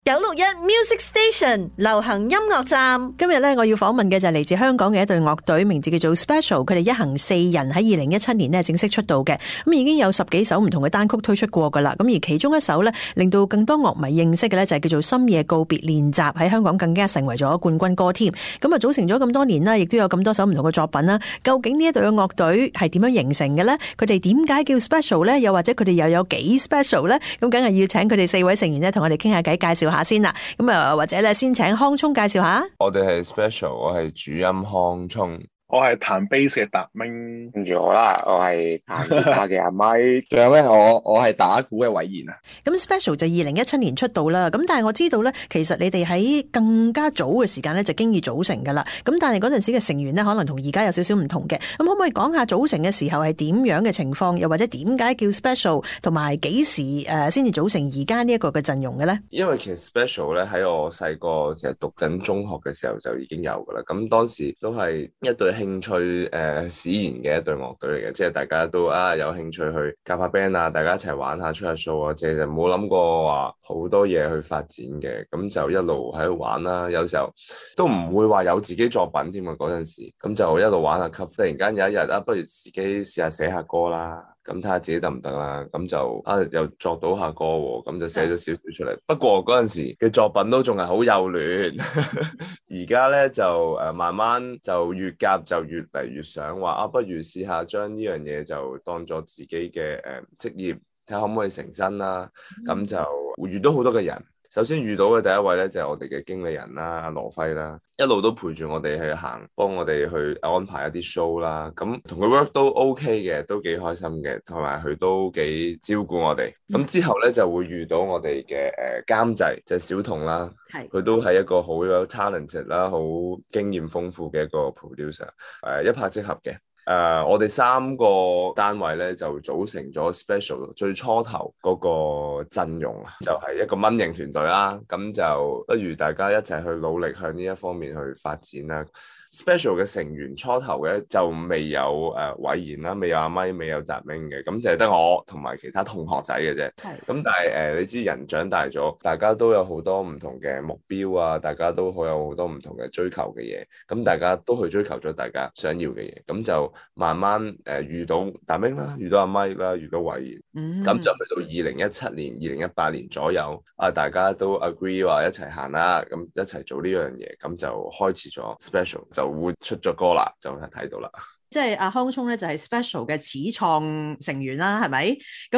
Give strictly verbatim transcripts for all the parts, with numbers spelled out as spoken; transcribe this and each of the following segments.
九六一 Music Station 流行音樂站，今日咧我要訪問嘅就係嚟自香港嘅一隊樂隊，名字叫做 Special。佢哋一行四人喺二零一七年咧正式出道嘅，咁已經有十幾首唔同嘅單曲推出過噶啦。咁而其中一首咧令到更多樂迷認識嘅咧就係叫做《深夜告別練習》，喺香港更加成為咗冠軍歌添。咁啊組成咗咁多年啦，亦都有咁多首唔同嘅作品啦。究竟呢一隊嘅樂隊係點樣形成嘅咧？佢哋點解叫 Special 咧？又或者佢哋又有幾 Special 咧？咁梗係要請佢哋四位成員咧同我哋傾下偈，介紹下先啦，咁啊或者咧先請康聰介紹下。 我哋係 Special， 我係主音康聰。 我係彈 bass 嘅達明， 跟住我啦，我係彈吉他嘅阿咪，仲有咧，我我係打鼓嘅偉賢啊。 咁 Special 就二零一七年出道啦，咁但係我知道咧，其實你哋喺更加早嘅時間咧就經已組成噶啦。咁但係嗰陣時嘅成員咧，可能同而家有少少唔同嘅。咁可唔可以講下組成嘅時候係點樣嘅情況，又或者點解叫 Special， 同埋幾時誒先至組成而家呢一個嘅陣容嘅咧？ 因為其實 Special 咧喺我細個其實讀緊中學嘅時候就已經有噶啦。咁當時都係一對興趣誒、呃、使然嘅一隊樂隊嚟嘅，即係大家都啊有興趣去夾下 band 啊，大家一齊玩下出下 show 啊，即係就冇諗過話好多嘢去發展嘅，咁就一路喺度玩啦。有時候都唔會話有自己作品添啊，嗰陣時咁就一路玩下 cover。突然間有一日啊，不如自己試下寫下歌啦。咁睇下自己得唔得啦，咁就啊又作到下歌喎，咁就寫咗少少出嚟。不過嗰陣時嘅作品都仲係好幼嫩，而家咧就誒、呃、慢慢就越夾就越嚟越想話啊，不如試下將呢樣嘢就當作自己嘅誒、呃、職業，睇下可唔可以成真啦。咁、嗯、就遇到好多嘅人。首先遇到嘅第一位咧就係、是、我哋嘅經理人啦，阿羅輝啦，一路都陪住我哋去行，幫我哋去安排一啲 show 啦。咁同佢 work 都 OK 嘅，都幾開心嘅，同埋佢都幾照顧我哋。咁之後咧就會遇到我哋嘅誒監製，就係、是、小童啦，佢都係一個好有 talented 啦，好經驗豐富嘅一個 producer，誒、呃、一拍即合嘅。誒、uh, 我哋三個單位咧就組成咗 Special 最初頭嗰個陣容啊，就係、是、一個蚊型團隊啦。咁就不如大家一齊去努力向呢一方面去發展啦。Special 嘅成員初頭嘅就未有誒偉賢啦，未有阿咪，未有達明嘅，咁就係得我同埋其他同學仔嘅啫。係。咁但係誒、呃，你知人長大咗，大家都有好多唔同嘅目標啊，大家都好有好多唔同嘅追求嘅嘢，咁大家都去追求咗大家想要嘅嘢，咁就慢慢誒、呃、遇到達明啦，遇到阿咪啦，遇到偉賢，咁、嗯、就去到二零一七年、二零一八年左右，啊大家都 agree 話一齊行啦，咁一齊做呢樣嘢，咁就開始咗 Special。就會出咗歌啦，就係睇到啦。 即係阿康聰咧，就係 Special 嘅始創成員啦，係咪？咁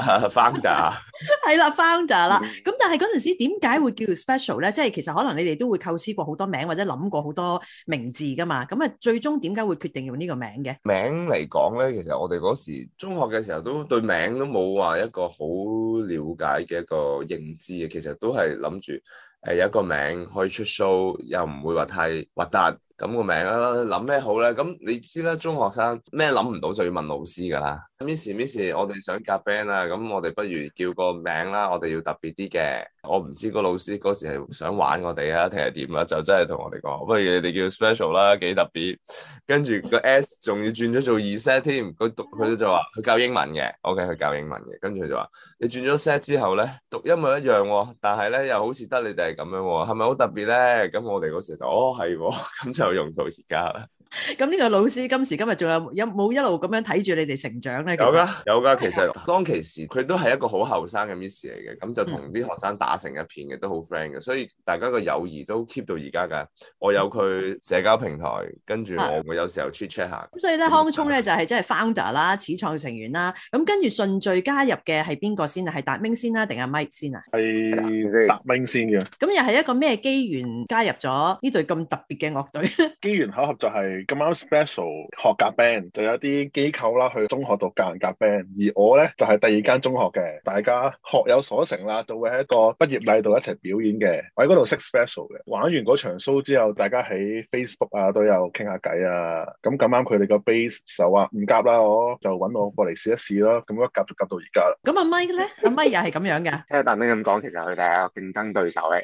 founder 係啦，founder 啦。咁但係嗰陣時點解會叫 Special 咧？即係其實可能你哋都會構思過好多名，或者諗過好多名字噶嘛。咁啊，最終點解會決定用呢個名嘅？名嚟講咧，其實我哋嗰時中學嘅時候都對名都冇話一個好了解嘅一個認知嘅，其實都係諗住誒有一個名可以出 show，又唔會話太核突。咁個名啦，諗咩好咧？咁你知啦，中學生咩諗唔到就要問老師噶啦。Miss Miss， 我哋想夾 band 啊，咁我哋不如叫個名啦，我哋要特別啲嘅。我唔知個老師嗰時係想玩我哋啊，定係點啦？就真係同我哋講，不如你哋叫 Special 啦，幾特別。跟住個 S 仲要轉咗做二 set 添，佢讀佢就話佢教英文嘅，OK 佢教英文嘅。跟住佢就話你轉咗 set 之後咧，讀音咪一樣喎，但係咧又好似得你哋係咁樣喎，係咪好特別咧？咁我哋嗰時就哦係喎，咁就用到而家啦。 咁呢個老師今時今日仲有有冇一路咁樣睇住你哋成長咧？ 有噶有噶，其實當其時佢都係一個好後生嘅 Miss 嚟嘅，咁就同啲學生打成一片嘅，都好 friend 嘅，所以大家個友誼都 keep 到而家噶。我有佢社交平台，跟住我會有時候 chat chat 下。咁所以咧，康聰咧就係即係 founder 啦，始創成員啦。咁跟住順序加入嘅係邊個先啊？係達明先啦，定係 Mike 先啊？ 係達明先嘅。咁又係一個咩機緣加入咗呢隊咁特別嘅樂隊？ 機緣巧合就係咁啱 Special 學夾 band，就有啲機構啦去中學度教人夾 band，而我咧就係、是、第二間中學嘅，大家學有所成啦，就會喺一個畢業禮度一齊表演嘅。我喺嗰度識 Special 嘅，玩完嗰場 show 之後，大家喺 Facebook 啊都有傾下偈啊。咁咁啱佢哋個 base 就話唔夾啦，我就揾我過嚟試一試咯。咁樣夾就夾到而家啦。 咁阿 Mike 咧，阿 Mike 又係咁樣嘅。 聽達明咁講，其實佢哋係一個競爭對手嚟嘅。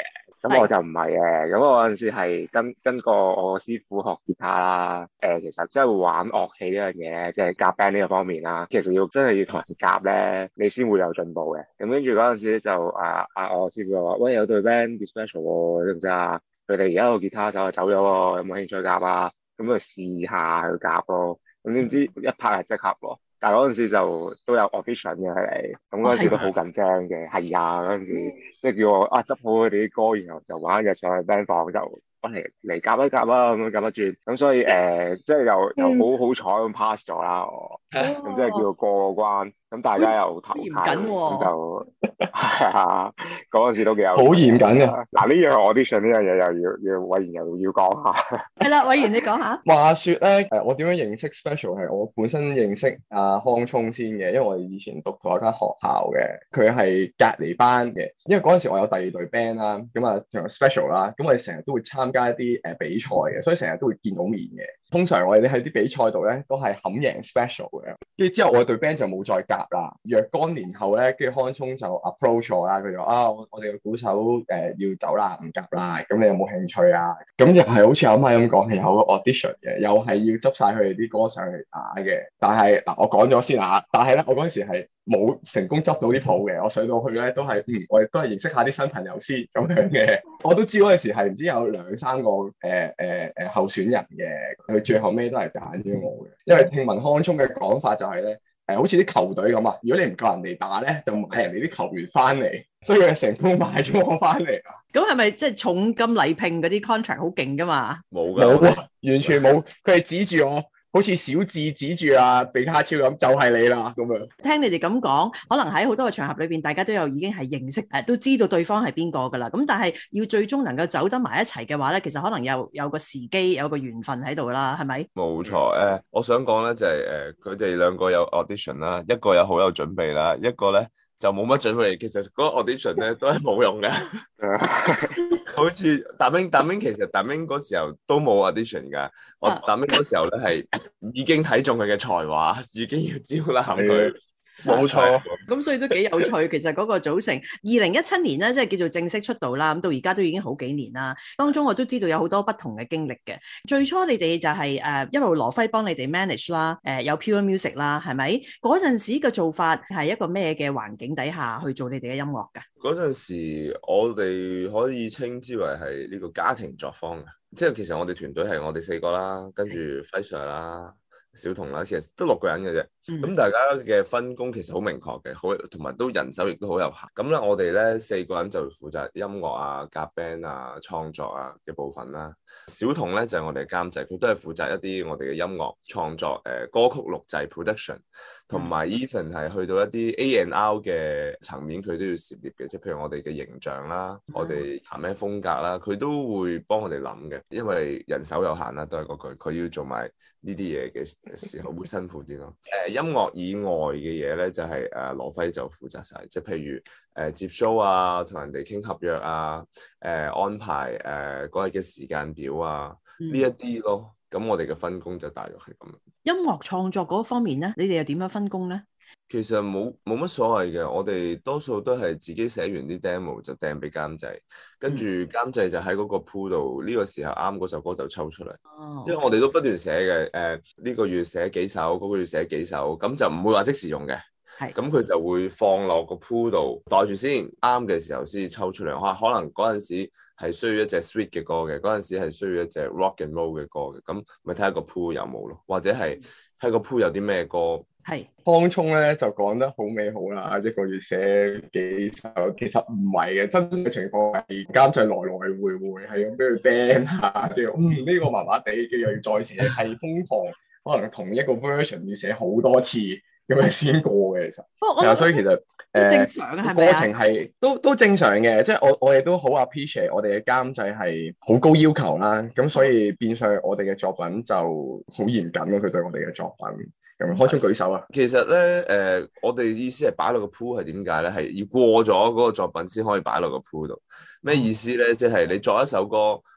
咁我就唔係嘅，咁我嗰陣時係跟跟個我師傅學吉他啦。誒、呃，其實即係玩樂器呢樣嘢咧，即係夾 band 呢個方面啦，其實要真係要同人夾咧，你先會有進步嘅。咁跟住嗰陣時就啊啊，我師傅就話：喂，有隊 band 叫 special 喎，知唔知啊？佢哋而家個吉他手就走咗喎，有冇興趣夾啊？咁就試下去夾咯。咁點知一拍係即合喎。但係嗰陣時就都有 audition 嘅佢哋，咁嗰陣時都好緊張嘅，係啊，嗰陣時即係叫我啊執好佢哋啲歌，然後就玩一日上去 band 房就嚟嚟夾一夾啊，咁樣夾得轉，咁所以誒、呃、即係又又好好彩咁 pass 咗啦，我咁即係叫做過個關，咁大家又投契，咁就係啊，嗰陣時都幾有好嚴謹嘅。 嗱呢樣 audition 呢樣嘢又要要偉賢又要講下， 係啦，偉賢你講下。 話說咧，誒我點樣認識 Special 係我本身認識阿康聰先嘅，因為我哋以前讀過一間學校嘅，佢係隔離班嘅。因為嗰陣時我有第二隊 band 啦，咁啊同 Special 啦，咁我哋成日都會參加一啲誒比賽嘅，所以成日都會見到面嘅。通常我哋喺啲比賽度咧都係冚贏 Special 嘅，跟住之後我哋隊 band 就冇再夾啦。若干年後咧，跟住康聰就 approach 我啦，佢就話啊，我我哋嘅鼓手誒、呃、要走啦，唔夾啦，咁你有冇興趣啊？咁又係好似阿媽咁講，係有個 audition 嘅，又係要執晒佢哋啲歌上嚟打嘅。但係嗱，我講咗先啊，但係咧，我嗰陣時係冇成功執到啲譜嘅。我上到去咧都係嗯，我哋都係認識下啲新朋友先咁樣嘅。我都知嗰陣時係唔知有兩三個誒誒誒候選人嘅，佢最後尾都係揀咗我嘅。因為聽聞康聰嘅講法就係、是、咧。誒，好似啲球隊咁啊！如果你唔夠人哋打咧，就買人哋啲球員翻嚟，所以佢成功買咗我翻嚟啊！ 咁係咪即係重金禮聘嗰啲 contract 好勁噶嘛？ 冇噶， 冇啊，完全冇。佢係指住我，好似小智指住啊比卡超咁，就係、是、你啦咁樣。 聽你哋咁講，可能喺好多個場合裏邊，大家都有已經係認識誒，都知道對方係邊個噶啦。咁但係要最終能夠走得埋一齊嘅話咧，其實可能有有個時機，有個緣分喺度啦，係咪？ 冇錯誒、呃，我想講咧就係誒，佢哋兩個有 audition 啦，一個有好有準備啦，一個咧就冇乜準備。其實嗰個 audition 咧都係冇用嘅。好似達明，達明其實達明嗰時候都冇 audition 噶。我達明嗰時候咧係已經睇中佢嘅才華，已經要招攬佢。 冇錯， 咁所以都幾有趣。其實嗰個組成，二零一七年咧，即係叫做正式出道啦。咁到而家都已經好幾年啦。當中我都知道有好多不同嘅經歷嘅。最初你哋就係、是、誒、呃、一路羅輝幫你哋 manage 啦，誒、呃、有 Pure Music 啦，係咪？嗰陣時嘅做法係一個咩嘅環境底下去做你哋嘅音樂㗎？ 嗰陣時我哋可以稱之為係呢個家庭作坊嘅，即係其實我哋團隊係我哋四個啦，跟住輝 Sir 啦。小童啦，其實都六個人嘅啫。咁、嗯、大家嘅分工其實好明確嘅，好同埋都人手亦都好有限。咁咧，我哋咧四個人就負責音樂啊、夾 band 啊、創作啊嘅部分啦。小童咧就係、是、我哋嘅監製，佢都係負責一啲我哋嘅音樂創作、誒、呃、歌曲錄製 production，同埋 even 係去到一啲 A and R 嘅層面，佢都要涉獵嘅。即係譬如我哋嘅形象啦，嗯、我哋行咩風格啦，佢都會幫我哋諗嘅。因為人手有限啦，都係嗰句，佢要做埋呢啲嘢嘅時候會辛苦啲咯。誒、呃、音樂以外嘅嘢咧，就係、是、誒、呃、羅輝就負責晒，即係譬如誒、呃、接 show 啊，同人哋傾合約啊，誒、呃、安排誒嗰日嘅時間表啊，呢一啲咯。咁我哋嘅分工就大約係咁。 音樂創作嗰方面咧，你哋又點樣分工咧？ 其實冇冇乜所謂嘅，我哋多數都係自己寫完啲 demo 就掟俾監製，跟住監製就喺嗰個 pool 度，呢、這個時候啱嗰首歌就抽出嚟。哦、因為我哋都不斷寫嘅，誒、呃、呢、這個月寫幾首，嗰、那個月寫幾首，咁就唔會話即時用嘅。係是，咁佢就會放落個 pool 度袋住先，啱嘅時候先至抽出嚟。可可能嗰陣時係需要一隻 sweet 嘅歌嘅，嗰陣時係需要一隻 rock and roll 嘅歌嘅，咁咪睇下個 pool 有冇咯，或者係睇個 pool 有啲咩歌。 係康聰咧就講得好美好啦，一個月寫幾首，其實唔係嘅，真嘅情況係監製來來回回係咁俾佢 ban 下，即係嗯呢、這個麻麻地，跟住又要再寫，係瘋狂，可能同一個 version 要寫好多次咁樣先過嘅，其實。係啊，所以其實誒正常嘅係咪啊？ 過程係都都正常嘅，即係我我哋都好 appreciate 我哋嘅監製係好高要求啦，咁所以變相我哋嘅作品就好嚴謹咯，佢對我哋嘅作品。咁開始舉手啊！ 其實咧，誒、呃，我哋意思係擺落個 pool 係點解咧？係要過咗嗰個作品先可以擺落個 pool 度。咩意思咧？即係你作一首歌，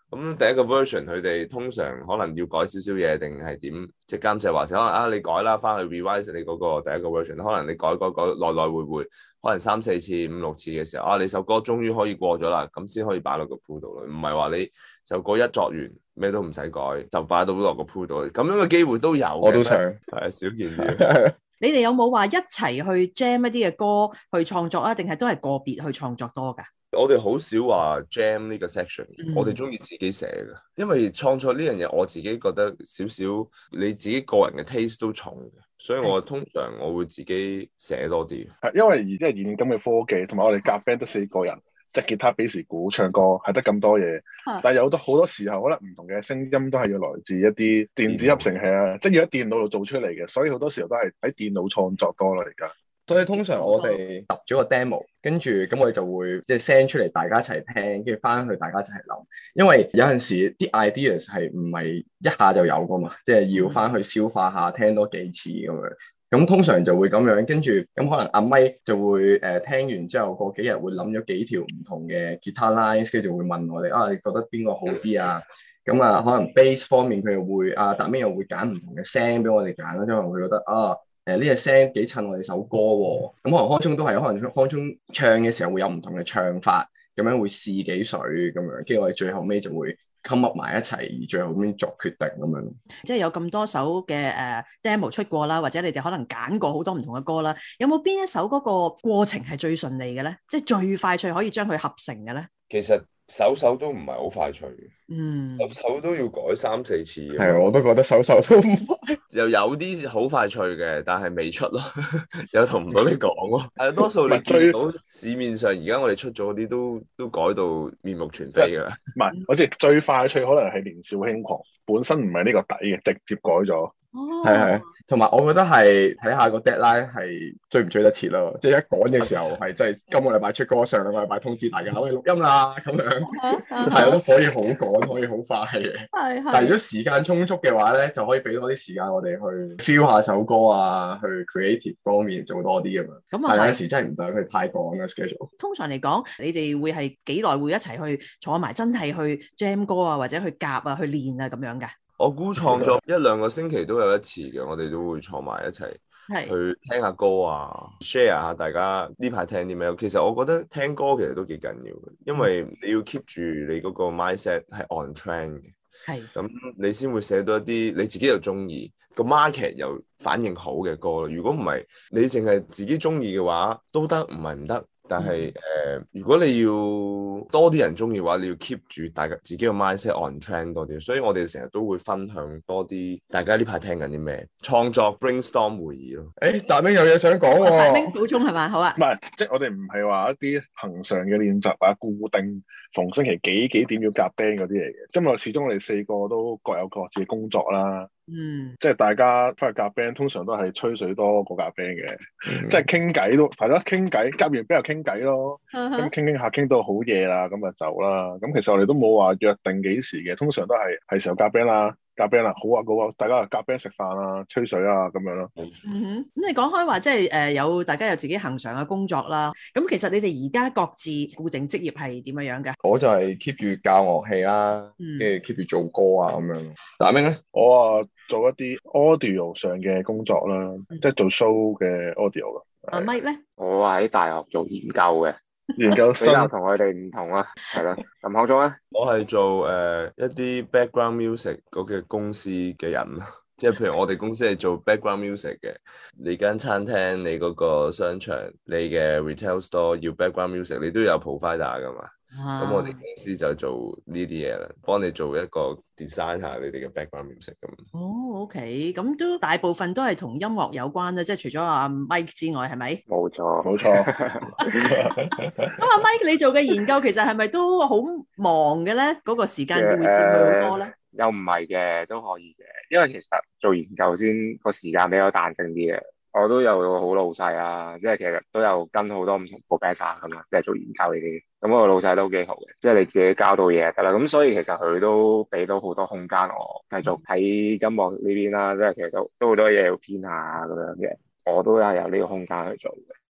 咁第一個 version 佢哋通常可能要改少少嘢，定係點？即係監製話可能啊，你改啦，翻去 revise 你嗰個第一個 version，可能你改改改來來回回，可能三四次、五六次嘅時候，啊，你首歌終於可以過咗啦，咁先可以擺落個 pool 度咯。唔係話你首歌一作完咩都唔使改，就擺到落個 pool 度，咁樣嘅機會都有。 我都想係少見啲。 你哋有冇話一齊去 jam 一啲嘅歌去創作啊？定係都係個別去創作多㗎？ 我哋好少話 jam 呢個 section， 嗯、 我哋中意自己寫嘅，因為創作呢樣嘢我自己覺得少少你自己個人嘅 taste 都重嘅，所以我通常我會自己寫多啲。 係因為而家現今嘅科技，同埋我哋夾 band 得四個人，即係吉他、bass、鼓、唱歌，係得咁多嘢。 啊、 但係有好多好多時候，可能唔同嘅聲音都係要來自一啲電子合成器啊，即係要喺電腦度做出嚟嘅，所以好多時候都係喺電腦創作多啦而家。 所以通常我哋揼咗個 demo，跟住咁我哋就會即係 send 出嚟，大家一齊聽，跟住翻去大家一齊諗。因為有陣時啲 ideas 係唔係一下就有噶嘛，即係要翻去消化下，聽多幾次咁樣。咁通常就會咁樣，跟住咁可能阿咪就會誒、呃、聽完之後過幾日會諗咗幾條唔同嘅 guitar lines，跟住就會問我哋啊，你覺得邊個好啲啊？咁啊，可能 bass 方面佢又會啊，達明又會揀唔同嘅聲俾我哋揀啦，因為佢覺得啊。誒呢隻聲幾襯我哋首歌喎，咁可能康聰都係，可能康聰唱嘅時候會有唔同嘅唱法，咁樣會試幾水咁樣，跟住我哋最後尾就會 come up 埋一齊，而最後面作決定咁樣。 即係有咁多首嘅誒 demo 出過啦，或者你哋可能揀過好多唔同嘅歌啦，有冇邊一首嗰個過程係最順利嘅咧？即係最快脆可以將佢合成嘅咧？ 其實首首都唔係好快脆嘅， 嗯， 首首都要改三四次。 係，我都覺得首首都唔快。 又有啲好快脆嘅，但係未出咯，又同唔到你講咯。係多數你見到市面上而家我哋出咗嗰啲都都改到面目全非噶啦。 唔係，我知最快脆可能係年少輕狂，本身唔係呢個底嘅，直接改咗。 係係，同埋我覺得係睇下個 deadline 係追唔追得切咯，即係一趕嘅時候係真係今個禮拜出歌，上兩個禮拜通知大家可以錄音啦咁樣，係都可以好趕，可以好快嘅。係係。但係如果時間充足嘅話咧，就可以俾多啲時間我哋去 feel 下首歌啊，去 creative 方面做多啲咁樣。咁啊，有時真係唔得，佢太趕啦 schedule。 通常嚟講，你哋會係幾耐會一齊去坐埋，真係去 jam 歌啊，或者去夾啊，去練啊咁樣㗎？ 我估創作一兩個星期都有一次嘅，我哋都會坐埋一齊去聽下歌啊 ，share 下大家呢排聽啲咩。其實我覺得聽歌其實都幾緊要嘅，因為你要 keep 住你嗰個 mindset 係 on trend 嘅，係咁你先會寫到一啲你自己又中意個 market 又反應好嘅歌。如果唔係你淨係自己中意嘅話，都得，唔係唔得。但係誒、呃，如果你要多啲人中意嘅話，你要 keep 住大家自己嘅 mindset on trend 多啲，所以我哋成日都會分享多啲大家呢排聽緊啲咩創作 brainstorm 會議咯。 誒，大明有嘢想講喎、哦。 大明補充係嘛？好啊。 唔係，即係我哋唔係話一啲恆常嘅練習啊，固定逢星期幾幾點要夾 band 嗰啲嚟嘅。因為始終我哋四個都各有各自嘅工作啦。嗯，即係大家翻去夾 band，通常都係吹水多過夾 band 嘅，嗯、即係傾偈都係咯，傾偈夾完 band 又傾偈咯，咁傾傾下傾到好夜啦，咁就走啦。咁其實我哋都冇話約定幾時嘅，通常都係係時候夾 band 啦，夾 band 啦，好啊好啊，大家夾 band 食飯啊，吹水啊咁樣咯。 嗯哼，咁你講開話即係誒有大家有自己恆常嘅工作啦，咁其實你哋而家各自固定職業係點樣樣嘅？ 我就係 keep 住教樂器啦，跟住 keep 住做歌啊咁樣。大明咧， 我啊做一啲 audio 上嘅工作啦，嗯、即係做 show 嘅 audio 咯。 阿 Mike 咧， 我喺大學做研究嘅， 研究生比較同佢哋唔同啦，係啦。咁康聰咧， 我係做誒、呃、一啲 background music 嗰個公司嘅人，即係譬如我哋公司係做 background music 嘅，你間餐廳、你嗰個商場、你嘅 retail store 要 background music，你都有 provider 噶嘛。咁、啊、我哋公司就做呢啲嘢啦，幫你做一個 design 下你哋嘅 background music 咁。 哦 ，OK，咁都大部分都係同音樂有關啦，即係除咗阿 Mike 之外，係咪？ 冇錯， 冇錯。 咁阿 Mike，你做嘅研究其實係咪都好忙嘅咧？嗰、嗰個時間會佔佢好多咧？ 呃、又唔係嘅，都可以嘅，因為其實做研究先個時間比較彈性啲嘅。我都有個好老細啊，即係其實都有跟好多唔同 professor 咁啊，即係做研究呢啲。咁我個老細都幾好嘅，即係你自己交到嘢得啦。咁所以其實佢都俾到好多空間我繼續喺音樂呢邊啦，即係其實都都好多嘢要編下咁樣嘅。我都係有呢個空間去做嘅。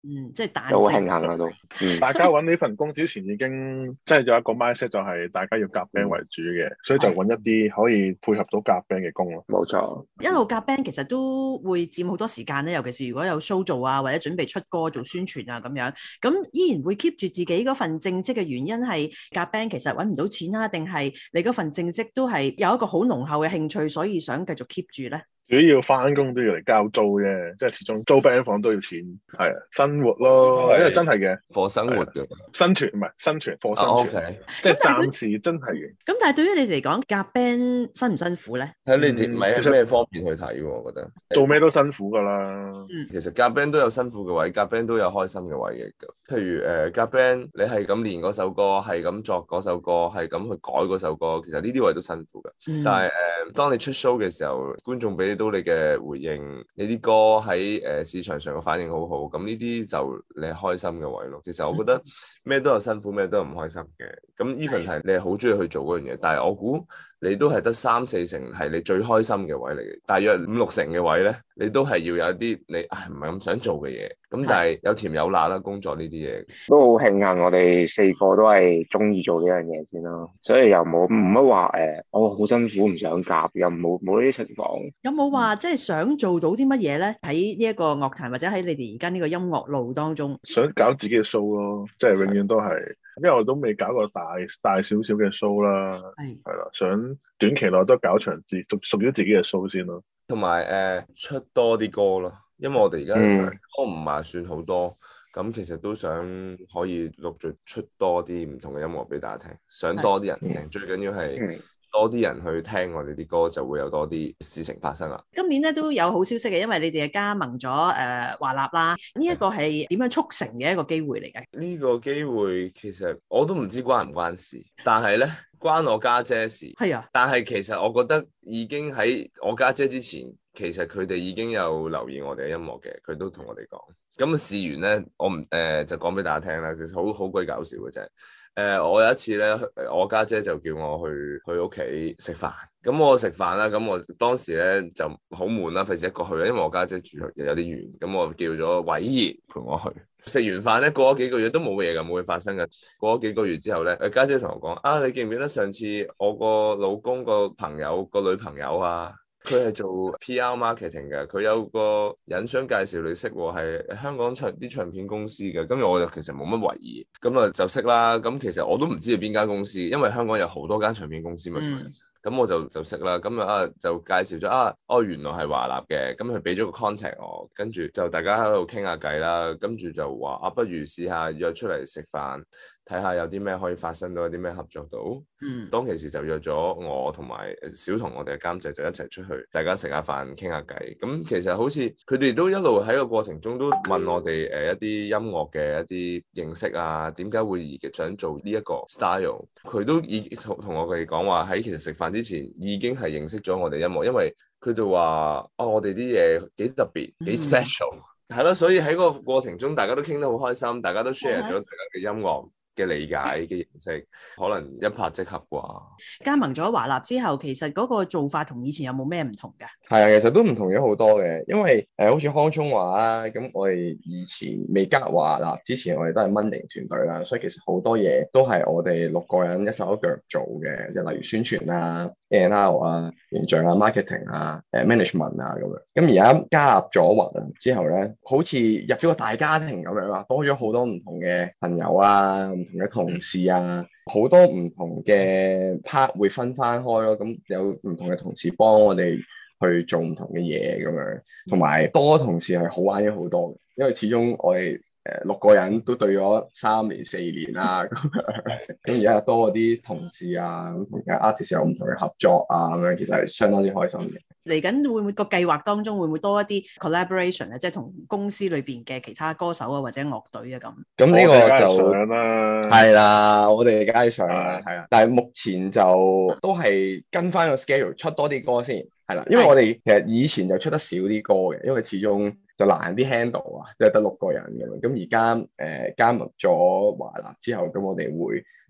嗯，即係彈都好慶性。 幸啊都。嗯， 大家揾呢份工之前已經即係有一個 mindset 就係大家要夾 band 為主嘅，所以就揾一啲可以配合到夾 band 嘅工咯。 冇錯。 一路夾 band 其實都會佔好多時間咧，尤其是如果有 show 做啊，或者準備出歌做宣傳啊咁樣，咁依然會 keep 住自己嗰份正職嘅原因係夾 band 其實揾唔到錢啊，定係你嗰份正職都係有一個好濃厚嘅興趣，所以想繼續 keep 住咧？ 主要翻工都要嚟交租啫，即係始終租 band 房都要錢，係啊，生活咯，因為真係嘅， 課生活嘅， 生存唔係生存，課生啊存， ，OK， 即係暫時真係嘅。 咁但係對於你哋嚟講，夾 band 辛唔辛苦咧？ 睇你哋唔係其實咩方面去睇喎，我覺得。 做咩都辛苦㗎啦。 其實夾 band 都有辛苦嘅位，夾 band 都有開心嘅位嘅。譬如誒夾 band，你係咁練嗰首歌，係咁作嗰首歌，係咁去改嗰首歌，其實呢啲位都辛苦嘅。 嗯但係誒、呃，當你出 show 嘅時候，觀眾俾到你嘅回應，你啲歌喺誒、呃、市場上嘅反應好好，咁呢啲就你係開心嘅位咯。其實我覺得咩都有辛苦，咩都有唔開心嘅。咁 even 係你係好中意去做嗰樣嘢，但係我估你都係得三四成係你最開心嘅位嚟嘅，大約五六成嘅位咧，你都係要有啲你唉唔係咁想做嘅嘢。咁但係有甜有辣啦，工作呢啲嘢都好慶幸，我哋四個都係中意做呢樣嘢先咯，所以又冇唔乜話誒，我好辛苦唔想夾，又冇冇呢啲情況。 有冇話即係想做到啲乜嘢咧？喺呢一個樂壇或者喺你哋而家呢個音樂路當中， 想搞自己嘅 show 咯，即係永遠都係，因為我都未搞過大大少少嘅 show 啦， 係係啦，想短期內都搞場自屬屬於自己嘅 show 先咯。 同埋誒出多啲歌咯，因為我哋而家嗯歌唔係算好多，咁其實都想可以陸續出多啲唔同嘅音樂俾大家聽，想多啲人聽，最緊要係嗯多啲人去聽我哋啲歌，就會有多啲事情發生啦。 今年咧都有好消息嘅，因為你哋係加盟咗誒華納啦，呢一個係點樣促成嘅一個機會嚟嘅？ 呢個機會其實我都唔知關唔關事，但係咧關我家姐事。 係啊， 但係其實我覺得已經喺我家姐之前，其實佢哋已經有留意我哋嘅音樂嘅，佢都同我哋講。咁試完咧，我唔誒、呃、就講俾大家聽啦，就好好鬼搞笑嘅啫。誒、呃，我有一次咧，我家姐，姐就叫我去去屋企食飯。咁我食飯啦，咁我當時咧就好悶啦，費事一個去啦，因為我家姐，姐住有啲遠。咁我叫咗偉兒陪我去。食完飯咧，過咗幾個月都冇嘢㗎，冇嘢發生㗎。過咗幾個月之後咧，誒家姐同我講：啊，你記唔記得上次我個老公個朋友個女朋友啊？佢係做 P R marketing 嘅，佢有個人想介紹你識喎，係香港唱啲唱片公司嘅。咁我就其實冇乜懷疑，咁啊就識啦。咁其實我都唔知係邊間公司，因為香港有好多間唱片公司嘛。其實咁我就就識啦。咁啊就介紹咗啊，哦原來係華納嘅。咁佢俾咗個 contact 我，跟住就大家喺度傾下偈啦。跟住就話啊，不如試下約出嚟食飯。睇下有啲咩可以發生到，有啲咩合作到。 嗯， 當其時就約咗我同埋小童，我哋嘅監製就一齊出去，大家食下飯傾下偈。咁其實好似佢哋都一路喺個過程中都問我哋誒一啲音樂嘅一啲認識啊，點解會而想做呢一個 style？佢都已同同我哋講話喺其實食飯之前已經係認識咗我哋音樂，因為佢哋話哦，我哋啲嘢幾特別，幾 special，係咯、嗯。所以喺個過程中大家都傾得好開心，大家都 share 咗大家嘅音樂嘅理解嘅認識，可能一拍即合啩。 加盟咗華納之後，其實嗰個做法同以前有冇咩唔同嘅？ 係啊，其實都唔同咗好多嘅，因為誒、呃、好似康聰話啦，咁我哋以前未加華納之前，我哋都係蚊型團隊啦，所以其實好多嘢都係我哋六個人一手一腳做嘅，就例如宣傳啊、A and R 啊、形象啊、marketing 啊、誒 management 啊咁樣。咁而家加入咗華納之後咧，好似入咗個大家庭咁樣啊，多咗好多唔同嘅朋友啊、唔同嘅同事啊，好多唔同嘅 part 會分翻開咯。咁有唔同嘅同事幫我哋去做唔同嘅嘢咁樣，同埋多同事係好玩咗好多嘅，因為始終我哋誒六個人都對咗三年四年啦，咁樣咁而家多嗰啲同事啊，咁同嘅 artist 有唔同嘅合作啊，咁樣其實係相當之開心嘅。 嚟緊會唔會個計劃當中會唔會多一啲 collaboration 咧？即係同公司裏邊嘅其他歌手啊或者樂隊啊咁。 咁呢個就想啦， 係啦，我哋梗係想啦，係啊，但係目前就都係跟翻個 schedule 出多啲歌先。係啦，因為我哋其實以前就出得少啲歌嘅，因為始終就難啲 handle 啊，即係得六個人咁樣。咁而家誒加入咗華納之後，咁我哋會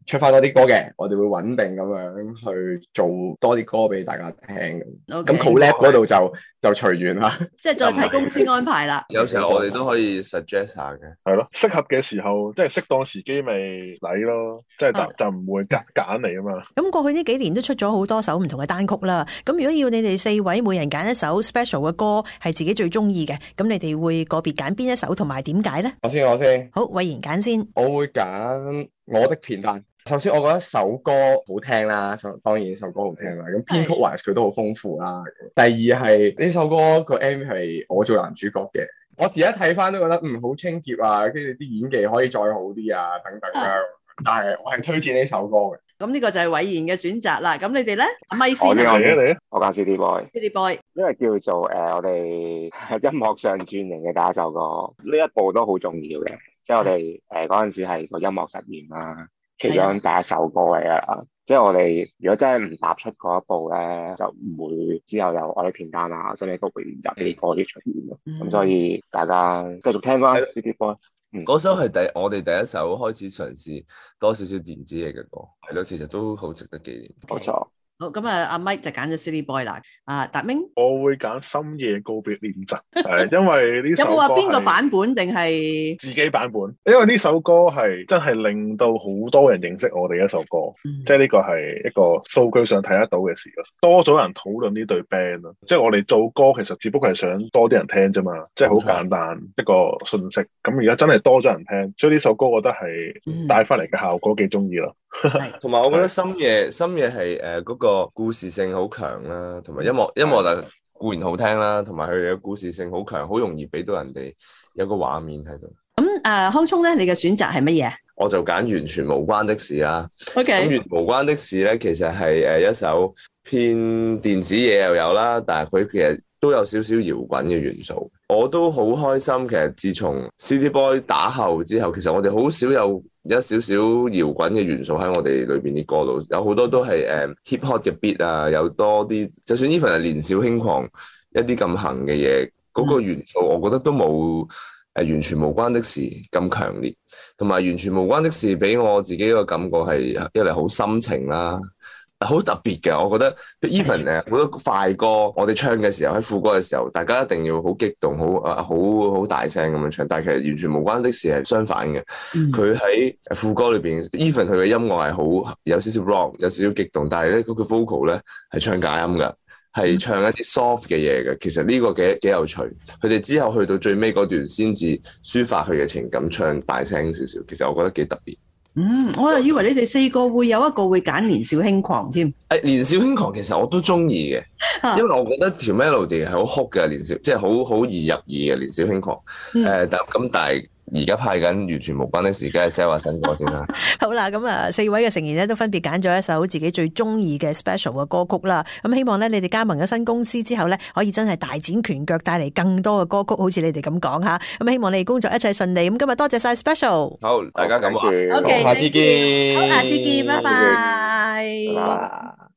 出翻多啲歌嘅，我哋會穩定咁樣去做多啲歌俾大家聽咁。咁 OK collab 嗰度就就隨緣啦。 即係再睇公司安排啦。 有時候我哋都可以 suggest 下嘅。 係咯，適合嘅時候即係適當時機咪嚟咯，即係就就唔會夾揀嚟啊嘛。 咁過去呢幾年都出咗好多首唔同嘅單曲啦。咁如果要你哋四位每人揀一首 special 嘅歌係自己最中意嘅，咁你哋會個別揀邊一首同埋點解咧？ 我先我先， 好，偉賢揀先。 我會揀我的片單。首先，我覺得首歌好聽啦，首當然首歌好聽啦。咁編曲 wise 佢都好豐富啦。第二係呢首歌個 M V 係我做男主角嘅，我自己睇翻都覺得嗯好清潔啊，跟住啲演技可以再好啲啊，等等啊。但係我係推薦呢首歌嘅。 咁呢個就係偉賢嘅選擇啦。咁你哋咧？阿咪先我呢嚟啊嚟啊！ 我揀 City Boy。 City Boy 因為叫做誒、呃、我哋音樂上轉型嘅第一首歌，呢一步都好重要嘅。即係我哋誒嗰陣時係個音樂實驗啦，其中第一首歌嚟噶啦。即係我哋如果真係唔踏出嗰一步咧，就唔會之後有我哋片單啊，真係都會入呢啲歌啲出現咯。咁、嗯、所以大家繼續聽啦 City Boy。 嗰首係第我哋第一首開始嘗試多少少電子嘢嘅歌，係咯，其實都好值得紀念。 冇錯。 好，咁啊，阿 Mike 就揀咗 City Boy 啦。啊，達明， 我會揀深夜告別練習，係因為呢首歌有冇話邊個版本定係自己版本？因為呢首歌係真係令到好多人認識我哋一首歌，嗯、即係呢個係一個數據上睇得到嘅事咯。多咗人討論呢隊 band 咯，即係我哋做歌其實只不過係想多啲人聽啫嘛，即係好簡單一個信息。咁而家真係多咗人聽，所以呢首歌我覺得係帶翻嚟嘅效果幾中意咯。 同埋我覺得深夜深夜係誒嗰個故事性好強啦，同埋音樂音樂就固然好聽啦，同埋佢哋嘅故事性好強，好容易俾到人哋有個畫面喺度。咁誒、呃，康聰咧，你嘅選擇係乜嘢？ 我就揀完全無關的事啦。 OK，咁完全無關的事咧，其實係誒一首偏電子嘢又有啦，但係佢其實都有少少搖滾嘅元素。我都好開心，其實自從 City Boy 打後之後，其實我哋好少有一少少搖滾嘅元素喺我哋裏邊啲歌度，有好多都係誒 hip hop 嘅 beat 啊，有多啲，就算 even 係年少輕狂一啲咁行嘅嘢，嗰、那個元素我覺得都冇誒、呃、完全無關的事咁強烈，同埋完全無關的事俾我自己個感覺係一嚟好深情啦。好特別嘅，我覺得 even 誒好多快歌，我哋唱嘅時候喺副歌嘅時候，大家一定要好激動，好啊好好大聲咁樣唱，但係其實完全無關的事係相反嘅。佢喺、嗯、副歌裏邊 even 佢嘅音樂係好有少少 rock， 有少少激動，但係咧嗰個 vocal 咧係唱假音㗎，係唱一啲 soft 嘅嘢嘅。其實呢個幾幾有趣。佢哋之後去到最尾嗰段先至抒發佢嘅情感，唱大聲少少。其實我覺得幾特別。 嗯，我又以為你哋四個會有一個會揀年少輕狂添。 誒，年少輕狂其實我都中意嘅，因為我覺得條 melody 係好哭嘅，年少即係好好易入耳嘅年少輕狂。誒、嗯呃，但咁但係而家派緊完全無關的事，梗係 sell 下新歌先啦。 好啦，咁啊，四位嘅成員咧都分別揀咗一首自己最中意嘅 special 嘅歌曲啦。咁希望咧你哋加盟咗新公司之後咧，可以真係大展拳腳，帶嚟更多嘅歌曲，好似你哋咁講吓。咁希望你哋工作一切順利。咁今日多謝晒 special。 好，大家咁話。 OK， 下次見。 好，下次見，拜拜。 拜拜。